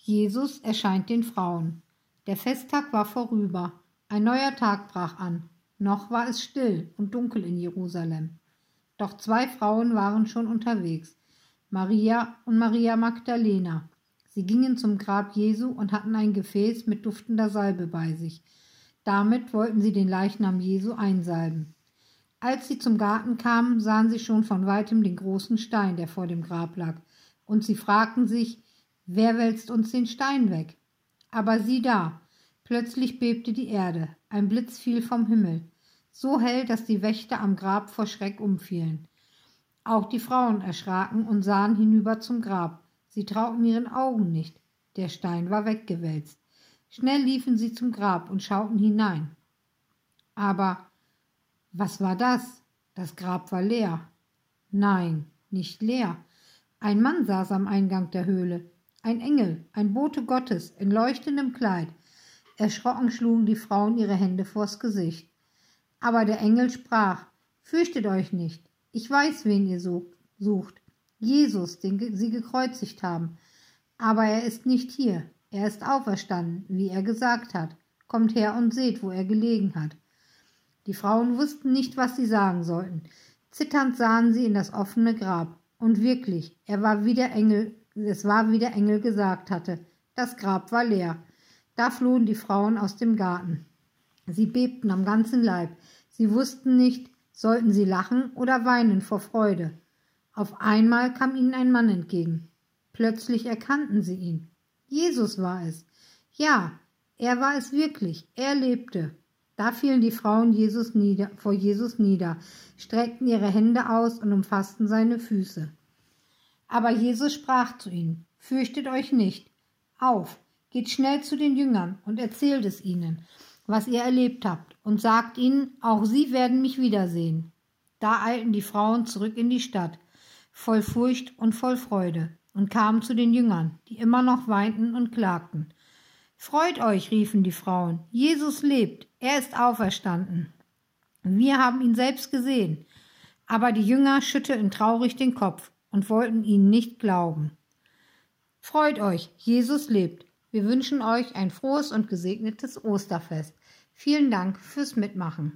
Jesus erscheint den Frauen. Der Festtag war vorüber. Ein neuer Tag brach an. Noch war es still und dunkel in Jerusalem. Doch 2 Frauen waren schon unterwegs, Maria und Maria Magdalena. Sie gingen zum Grab Jesu und hatten ein Gefäß mit duftender Salbe bei sich. Damit wollten sie den Leichnam Jesu einsalben. Als sie zum Garten kamen, sahen sie schon von weitem den großen Stein, der vor dem Grab lag, und sie fragten sich, wer wälzt uns den Stein weg? Aber sieh da, plötzlich bebte die Erde, ein Blitz fiel vom Himmel, so hell, dass die Wächter am Grab vor Schreck umfielen. Auch die Frauen erschraken und sahen hinüber zum Grab. Sie trauten ihren Augen nicht. Der Stein war weggewälzt. Schnell liefen sie zum Grab und schauten hinein. Aber was war das? Das Grab war leer. Nein, nicht leer. Ein Mann saß am Eingang der Höhle. Ein Engel, ein Bote Gottes, in leuchtendem Kleid. Erschrocken schlugen die Frauen ihre Hände vors Gesicht. Aber der Engel sprach, fürchtet euch nicht, ich weiß, wen ihr sucht, Jesus, den sie gekreuzigt haben. Aber er ist nicht hier, er ist auferstanden, wie er gesagt hat. Kommt her und seht, wo er gelegen hat. Die Frauen wussten nicht, was sie sagen sollten. Zitternd sahen sie in das offene Grab. Und wirklich, es war wie der Engel gesagt hatte. Das Grab war leer. Da flohen die Frauen aus dem Garten. Sie bebten am ganzen Leib. Sie wussten nicht, sollten sie lachen oder weinen vor Freude. Auf einmal kam ihnen ein Mann entgegen. Plötzlich erkannten sie ihn. Jesus war es. Ja, er war es wirklich. Er lebte. Da fielen die Frauen vor Jesus nieder, streckten ihre Hände aus und umfassten seine Füße. Aber Jesus sprach zu ihnen, fürchtet euch nicht. Auf, geht schnell zu den Jüngern und erzählt es ihnen, was ihr erlebt habt, und sagt ihnen, auch sie werden mich wiedersehen. Da eilten die Frauen zurück in die Stadt, voll Furcht und voll Freude, und kamen zu den Jüngern, die immer noch weinten und klagten. Freut euch, riefen die Frauen, Jesus lebt, er ist auferstanden. Wir haben ihn selbst gesehen. Aber die Jünger schüttelten traurig den Kopf und wollten ihnen nicht glauben. Freut euch, Jesus lebt. Wir wünschen euch ein frohes und gesegnetes Osterfest. Vielen Dank fürs Mitmachen.